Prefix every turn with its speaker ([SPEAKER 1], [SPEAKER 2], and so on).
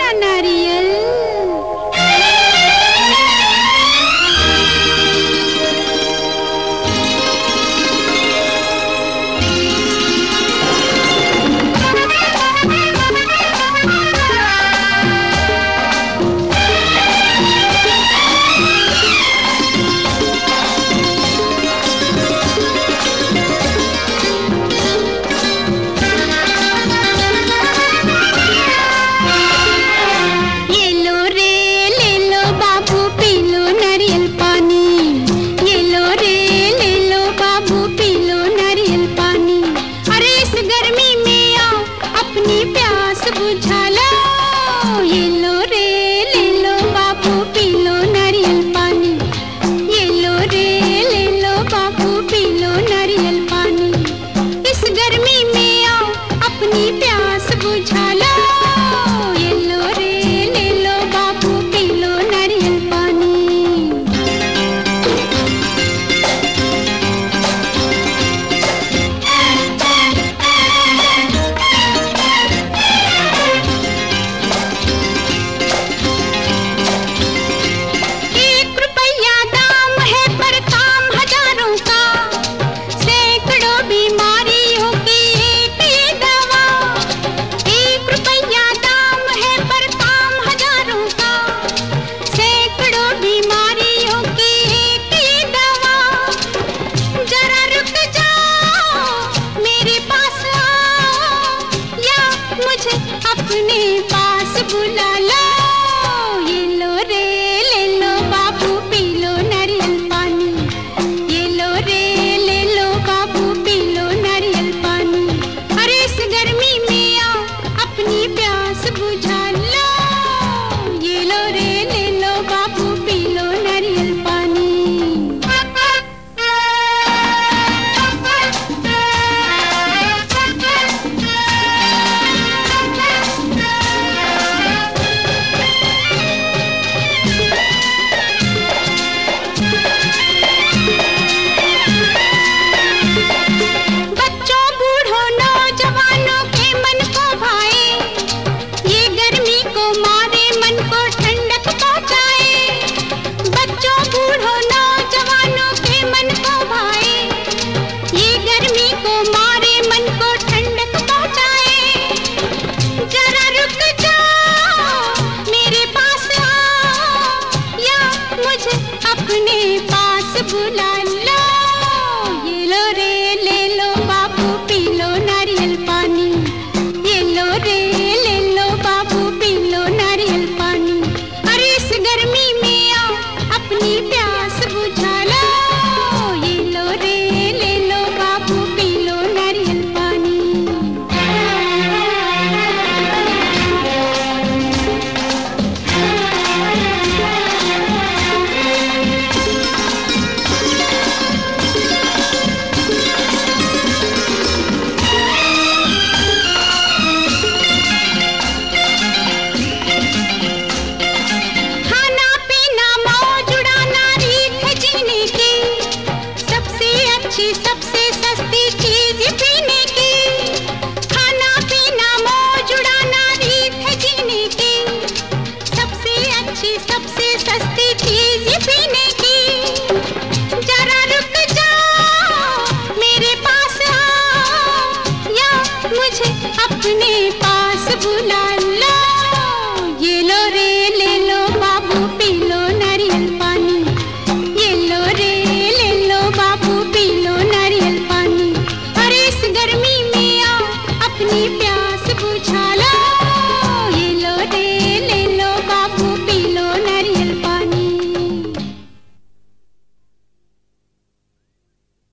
[SPEAKER 1] नारियल। बुझा लो ये लो रे ले लो बाबू पी लो नारियल पानी। ये लो रे ले लो बाबू पी लो नारियल पानी। इस गर्मी में आओ अपनी प्यास बुझा लो। ये लो रे ले लो बाबू पी लो नारियल पानी। अपने पास बुला लो। ये लो रे ले लो बाबू पी लो नारियल पानी। ये लो रे ले लो बाबू पी लो नारियल पानी। अरे इस गर्मी में आओ अपनी प्यास बुझा लो। ये लो रे ले लो बाबू पी लो नारियल पानी। अपने पास बुला लो। ये लो रे ले लो बाबू पी लो नारियल पानी। ये लो रे ले लो बाबू पी लो नारियल पानी। अरे इस गर्मी में आओ अपनी प्यास बुझा लो। ये लो रे ले लो बाबू पी लो नारियल पानी। सबसे सस्ती चीज पीने की। खाना पीना मौज उड़ाना रीत है जीने की। सबसे अच्छी सबसे सस्ती चीज पीने की। जरा रुक जाओ मेरे पास आओ या मुझे अपने पास बुला लो। ये लो रे